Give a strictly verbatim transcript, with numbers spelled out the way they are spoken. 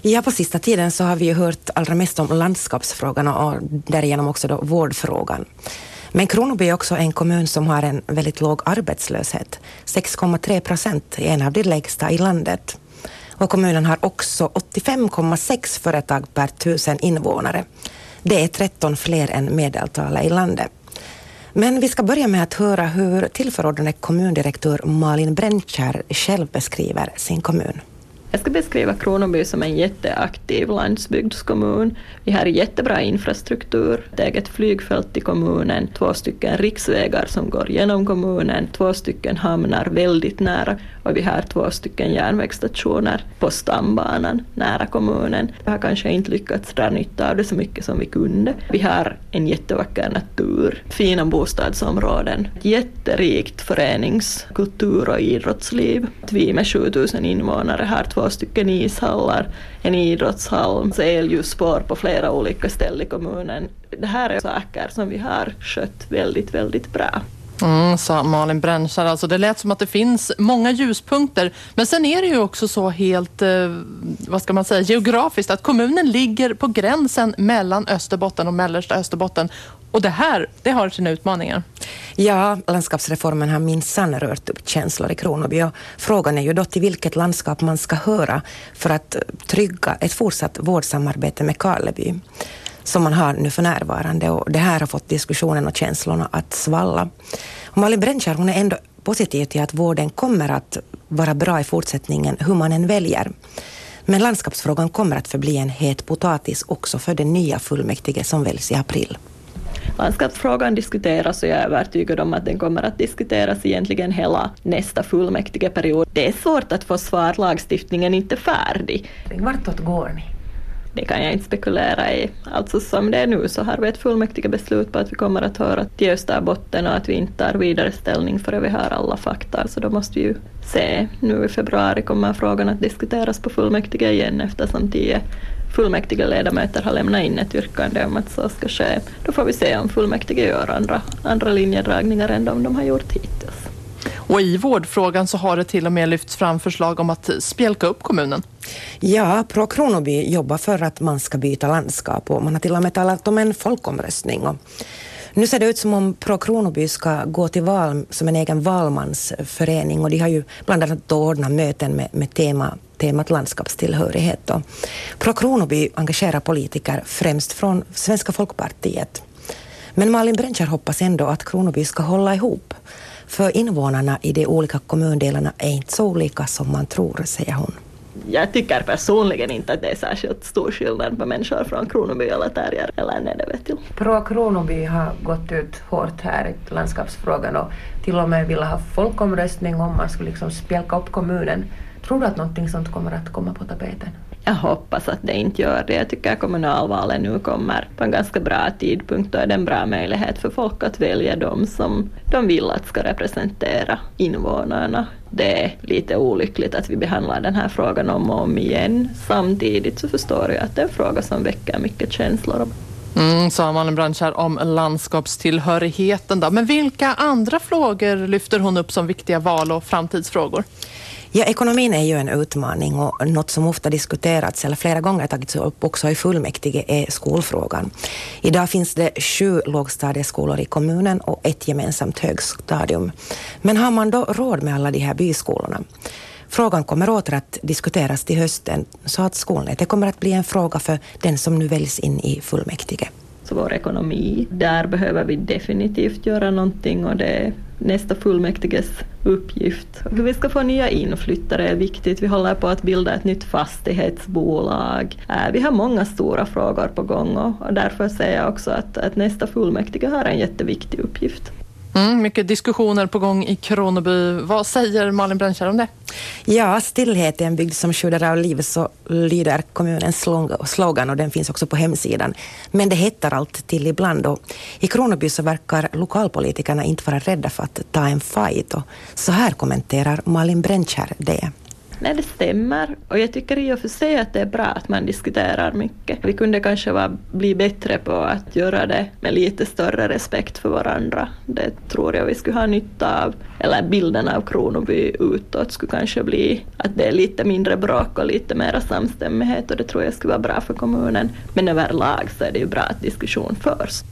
Ja, på sista tiden så har vi ju hört allra mest om landskapsfrågan och därigenom också då vårdfrågan. Men Kronoby är också en kommun som har en väldigt låg arbetslöshet. sex komma tre procent är en av de lägsta i landet. Och kommunen har också åttiofem komma sex företag per tusen invånare. Det är tretton fler än medeltalet i landet. Men vi ska börja med att höra hur tillförordnade kommundirektör Malin Brännskär själv beskriver sin kommun. Jag ska beskriva Kronoby som en jätteaktiv landsbygdskommun. Vi har jättebra infrastruktur, ett eget flygfält i kommunen, två stycken riksvägar som går genom kommunen, två stycken hamnar väldigt nära och vi har två stycken järnvägsstationer på stambanan nära kommunen. Vi har kanske inte lyckats dra nytta av det så mycket som vi kunde. Vi har en jättevacker natur, fina bostadsområden, jätterikt förenings-, kultur- och idrottsliv. Vi med sjutusen invånare har två stycken ishallar, en idrottshall, elljusspår på flera olika ställen i kommunen. Det här är saker som vi har skött väldigt, väldigt bra. Mm, sa Malin Brännskär. Alltså det lät som att det finns många ljuspunkter. Men sen är det ju också så helt, eh, vad ska man säga, geografiskt att kommunen ligger på gränsen mellan Österbotten och mellersta Österbotten. Och det här, det har sina utmaningar. Ja, landskapsreformen har minsann rört upp känslor i Kronoby. Och frågan är ju då till vilket landskap man ska höra för att trygga ett fortsatt vårdsamarbete med Karleby som man har nu för närvarande. Och det här har fått diskussionen och känslorna att svalla. Och Malin Brännskär, hon är ändå positiv till att vården kommer att vara bra i fortsättningen hur man än väljer. Men landskapsfrågan kommer att förbli en het potatis också för den nya fullmäktige som väljs i april. Landskapsfrågan diskuteras och jag är övertygad om att den kommer att diskuteras egentligen hela nästa fullmäktigeperiod. Det är svårt att få svar, lagstiftningen är inte färdig. Vartåt går ni? Det kan jag inte spekulera i. Alltså som det är nu så har vi ett fullmäktigebeslut på att vi kommer att höra till Österbotten och att vi inte tar vidare ställning före vi har alla fakta. Så då måste vi ju se. Nu i februari kommer frågan att diskuteras på fullmäktige igen eftersom tio fullmäktige ledamöter har lämnat in ett yrkande om att så ska ske. Då får vi se om fullmäktige gör andra, andra linjedragningar än de de har gjort hittills. Och i vårdfrågan så har det till och med lyfts fram förslag om att spjälka upp kommunen. Ja, Pro Kronoby jobbar för att man ska byta landskap och man har till och med talat om en folkomröstning. Och nu ser det ut som om Pro Kronoby ska gå till val som en egen valmansförening och de har ju bland annat ordnat möten med, med tema, temat landskapstillhörighet. Och Pro Kronoby engagerar politiker främst från Svenska folkpartiet. Men Malin Brännskär hoppas ändå att Kronoby ska hålla ihop. För invånarna i de olika kommundelarna är inte så olika som man tror, säger hon. Jag tycker personligen inte att det är särskilt stor skillnad på människor från Kronoby eller Tärjer eller Nedevetil. Pro Kronoby har gått ut hårt här i landskapsfrågan och till och med vill ha folkomröstning om man skulle liksom spjälka upp kommunen. Tror du att någonting sånt kommer att komma på tapeten? Jag hoppas att det inte gör det. Jag tycker att kommunalvalet nu kommer på en ganska bra tidpunkt och är det en bra möjlighet för folk att välja dem som de vill att ska representera invånarna. Det är lite olyckligt att vi behandlar den här frågan om och om igen. Samtidigt så förstår jag att det är en fråga som väcker mycket känslor. Mm, sa Malin Brännskär om landskapstillhörigheten då. Men vilka andra frågor lyfter hon upp som viktiga val- och framtidsfrågor? Ja, ekonomin är ju en utmaning och något som ofta diskuterats eller flera gånger tagits upp också i fullmäktige är skolfrågan. Idag finns det sju lågstadieskolor i kommunen och ett gemensamt högstadium. Men har man då råd med alla de här byskolorna? Frågan kommer åter att diskuteras till hösten så att skolnätet kommer att bli en fråga för den som nu väljs in i fullmäktige. Så vår ekonomi, där behöver vi definitivt göra någonting och det är nästa fullmäktiges uppgift. Hur vi ska få nya inflyttare är viktigt. Vi håller på att bilda ett nytt fastighetsbolag. Vi har många stora frågor på gång och därför säger jag också att, att nästa fullmäktige har en jätteviktig uppgift. Mm, mycket diskussioner på gång i Kronoby. Vad säger Malin Brännskär om det? Ja, stillhet är en bygd som skyddar av liv, så lyder kommunens slogan och den finns också på hemsidan. Men det hettar allt till ibland och i Kronoby så verkar lokalpolitikerna inte vara rädda för att ta en fight och så här kommenterar Malin Brännskär det. Nej, det stämmer. Och jag tycker i och för sig att det är bra att man diskuterar mycket. Vi kunde kanske vara, bli bättre på att göra det med lite större respekt för varandra. Det tror jag vi skulle ha nytta av. Eller bilden av Kronoby utåt skulle kanske bli att det är lite mindre bråk och lite mer samstämmighet. Och det tror jag skulle vara bra för kommunen. Men överlag så är det ju bra att diskussion förs.